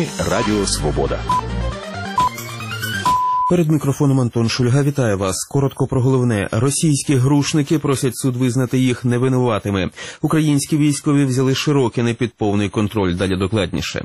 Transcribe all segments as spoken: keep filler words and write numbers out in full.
Новини Радіо Свобода. Перед мікрофоном Антон Шульга вітає вас. Коротко про головне. Російські грушники просять суд визнати їх невинуватими. Українські військові взяли Широкине під повний контроль. Далі докладніше.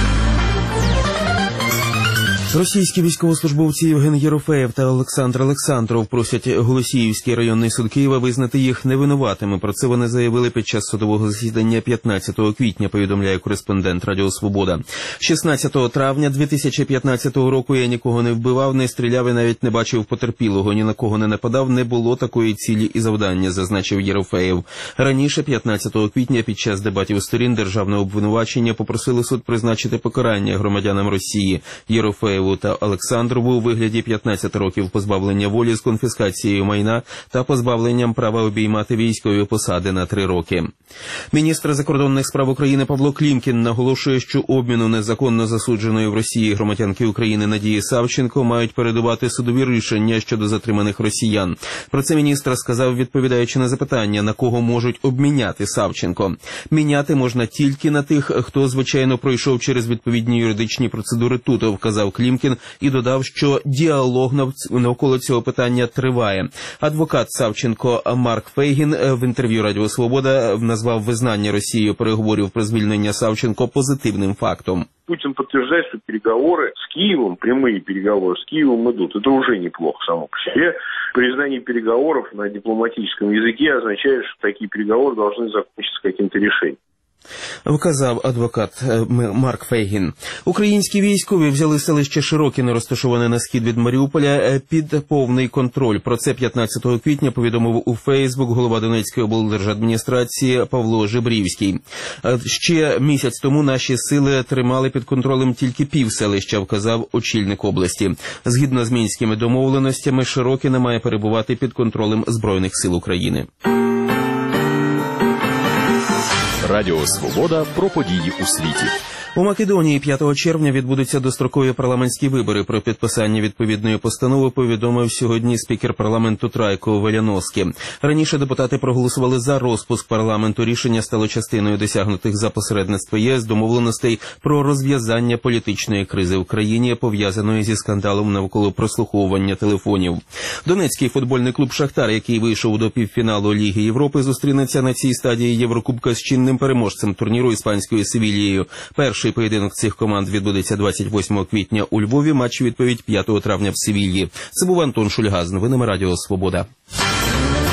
Російські військовослужбовці Євген Єрофеєв та Олександр Олександров просять Голосіївський районний суд Києва визнати їх невинуватими. Про це вони заявили під час судового засідання п'ятнадцятого квітня, повідомляє кореспондент Радіо Свобода. шістнадцятого травня дві тисячі п'ятнадцятого року я нікого не вбивав, не стріляв і навіть не бачив потерпілого, ні на кого не нападав, не було такої цілі і завдання, зазначив Єрофеєв. Раніше, п'ятнадцятого квітня, під час дебатів сторін державного обвинувачення попросили суд призначити покарання громадянам Росії. Єрофеєв та Олександрову у вигляді п'ятнадцяти років позбавлення волі з конфіскацією майна та позбавленням права обіймати військові посади на три роки. Міністр закордонних справ України Павло Клімкін наголошує, що обміну незаконно засудженої в Росії громадянки України Надії Савченко мають передувати судові рішення щодо затриманих росіян. Про це міністр сказав, відповідаючи на запитання, на кого можуть обміняти Савченко. Міняти можна тільки на тих, хто, звичайно, пройшов через відповідні юридичні процедури тут, вказав Клімкін. І додав, що діалог навколо цього питання триває. Адвокат Савченко Марк Фейгін в інтерв'ю Радіо Свобода назвав визнання Росією переговорів про звільнення Савченко позитивним фактом. Путин подтверждает, что переговоры с Киевом, прямые переговоры с Киевом идут. Это уже неплохо само по себе. Признание переговоров на дипломатическом языке означает, что такие переговоры должны закончиться каким-то решением. Вказав адвокат Марк Фейгін. Українські військові взяли селище Широкине, розташоване на схід від Маріуполя, під повний контроль. Про це п'ятнадцятого квітня повідомив у Фейсбук голова Донецької облдержадміністрації Павло Жебрівський. Ще місяць тому наші сили тримали під контролем тільки пів селища, вказав очільник області. Згідно з мінськими домовленостями, Широкине має перебувати під контролем Збройних сил України. Радіо Свобода про події у світі. У Македонії п'ятого червня відбудуться дострокові парламентські вибори. Про підписання відповідної постанови повідомив сьогодні спікер парламенту Трайко Веляновський. Раніше депутати проголосували за розпуск парламенту. Рішення стало частиною досягнутих за посередництва ЄС домовленостей про розв'язання політичної кризи в країні, пов'язаної зі скандалом навколо прослуховування телефонів. Донецький футбольний клуб «Шахтар», який вийшов до півфіналу Ліги Європи, зустрінеться на цій стадії Єврокубка з чинним переможцем турніру іспанською Севільєю. Перший поєдинок цих команд відбудеться двадцять восьмого квітня у Львові, матч відповідь п'ятого травня в Севільї. Це був Антон Шульга з новинами Радіо Свобода.